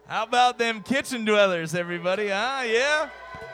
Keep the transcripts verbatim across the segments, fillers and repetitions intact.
How about them kitchen dwellers, everybody? Huh? Yeah?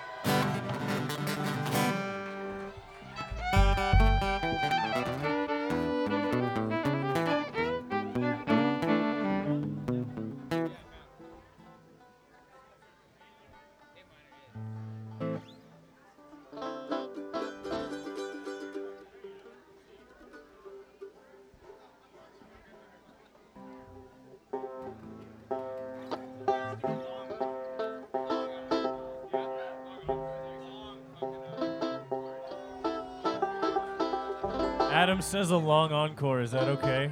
Adam says a long encore. Is that okay?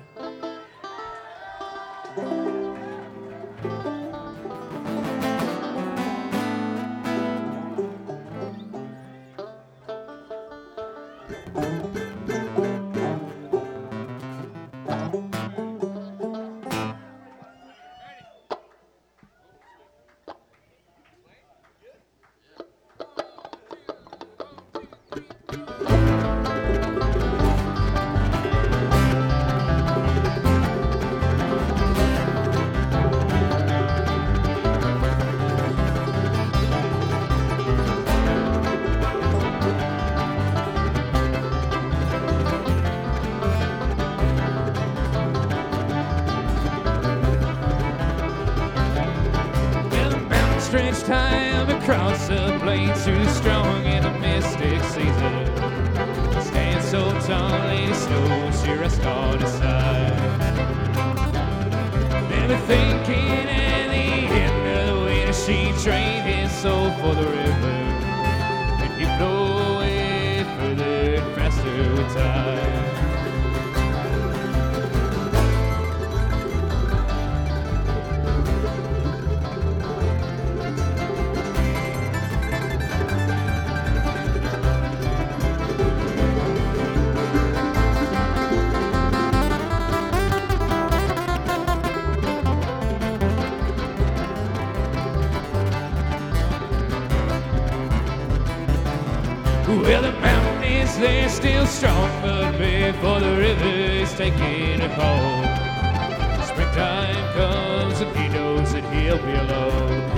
Stretched time across the plains, too strong in a mystic season. Stand so tall, lady snow, she rests on his side. Never thinking at the end of the winter, she trained his soul for the river. And you blow it further and faster with time. Well, the mountain is there still strong, but before the river is taking her home, springtime comes and he knows that he'll be alone.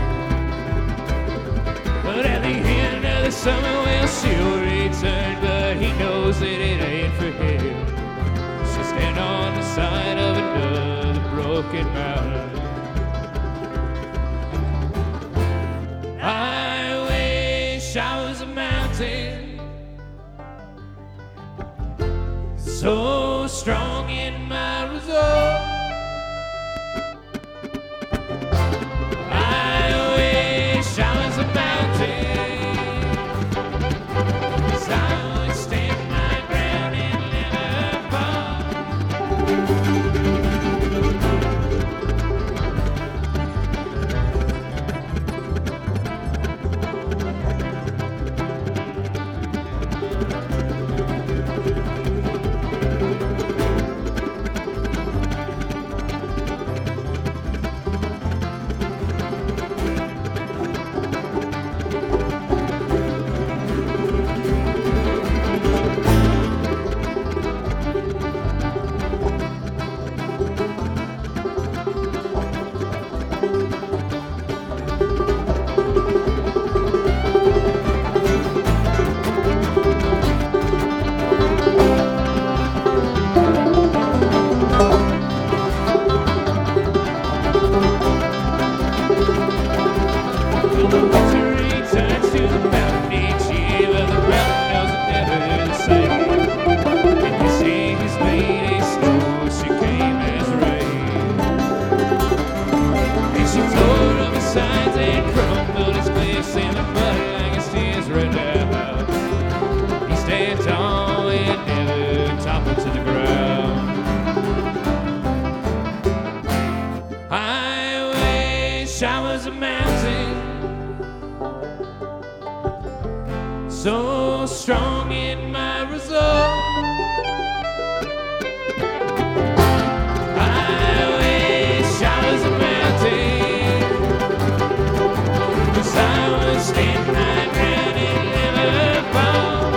But at the end of the summer, well, she'll return, but he knows that it ain't for him. She'll stand on the side of another broken mountain. I wish I was a mountain, so strong in my resolve. I wish I was a mountain, 'cause I would stand my ground and never fall. So strong in my resolve. I wish I was a mountain, 'cause I would stand my ground and never fall.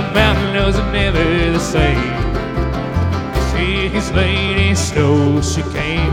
mountain knows are never the same. See his lady snow, she came.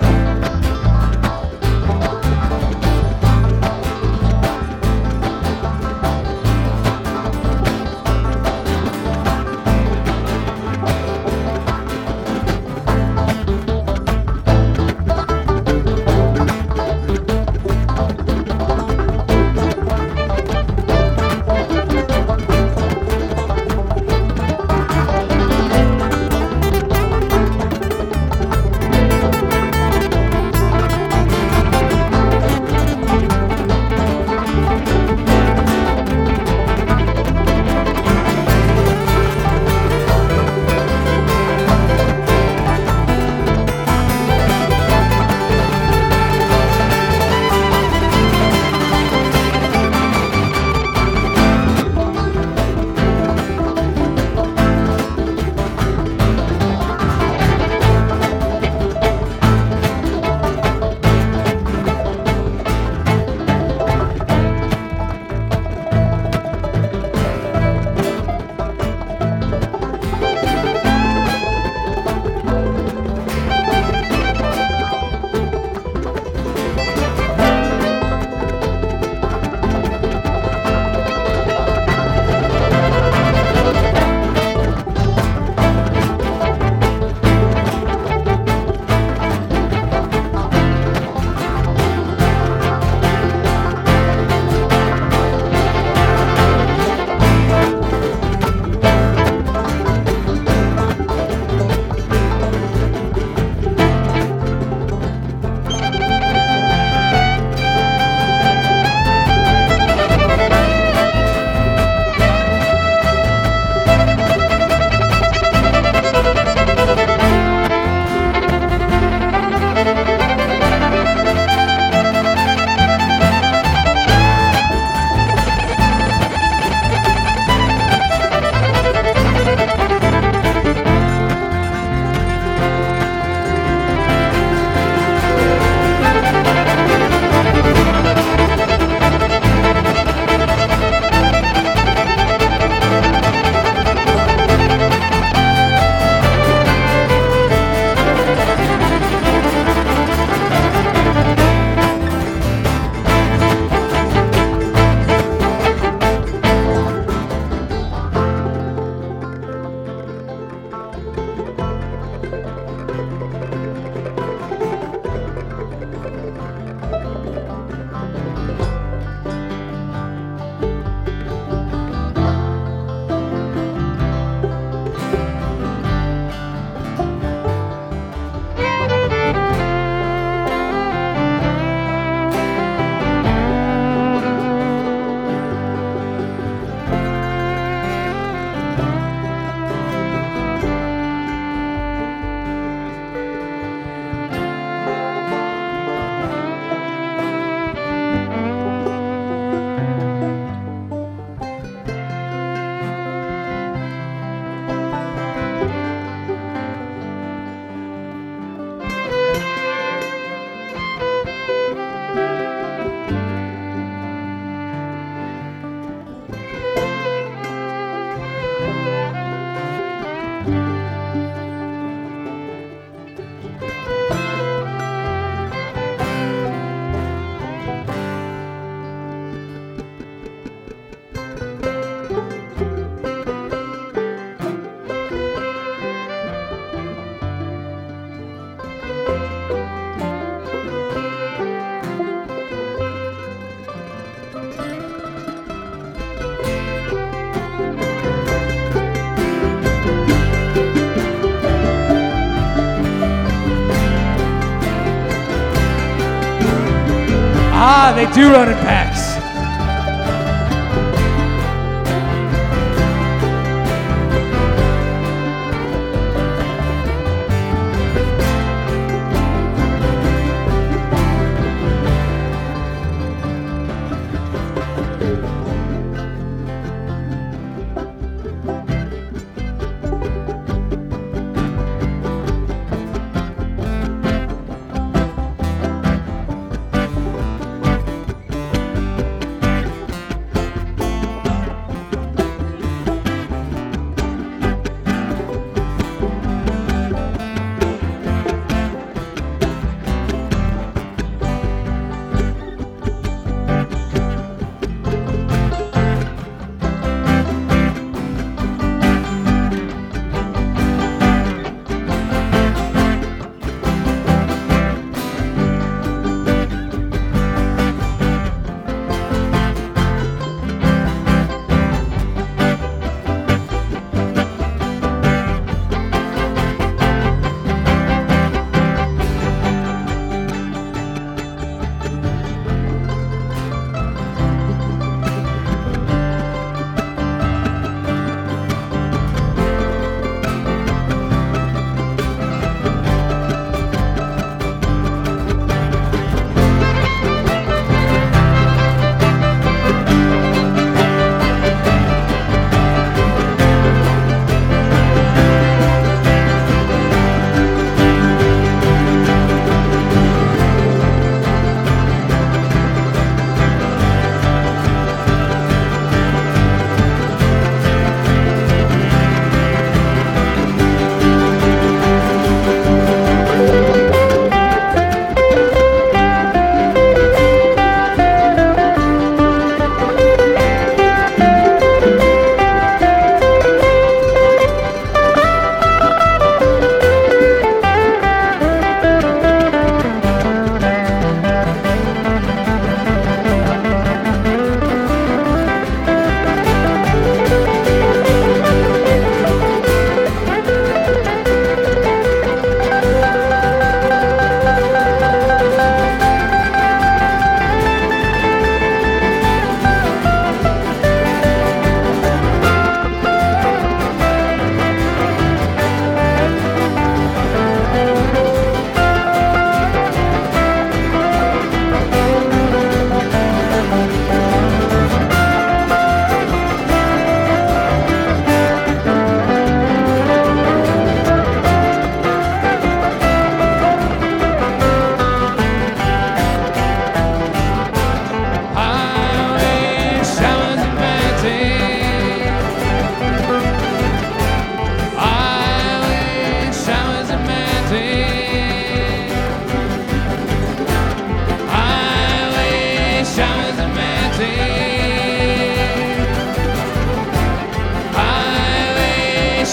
Ah, they do run in packs.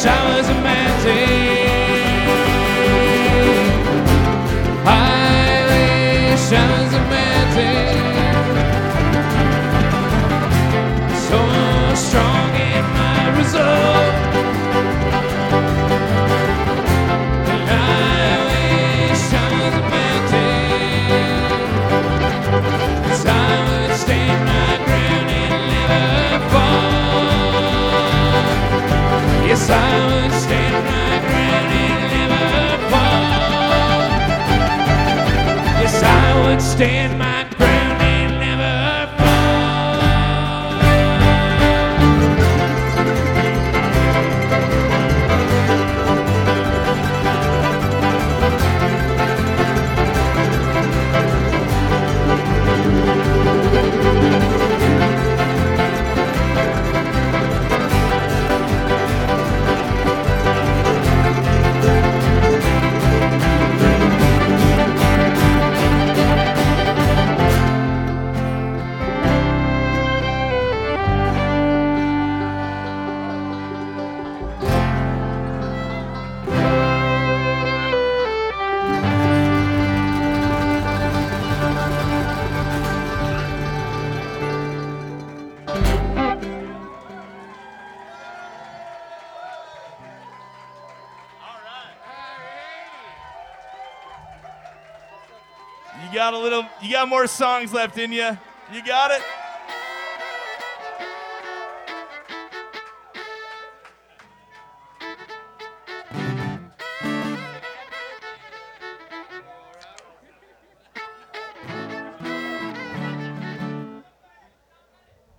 wish I was a mountain. I wish I was a mountain. So strong in my resolve. And I wish I was a mountain. 'Cause I would stand my ground and never fall. Yes, I would stand my ground and never fall. Yes, I would stand my ground and never You got a little, you got more songs left in you. You got it?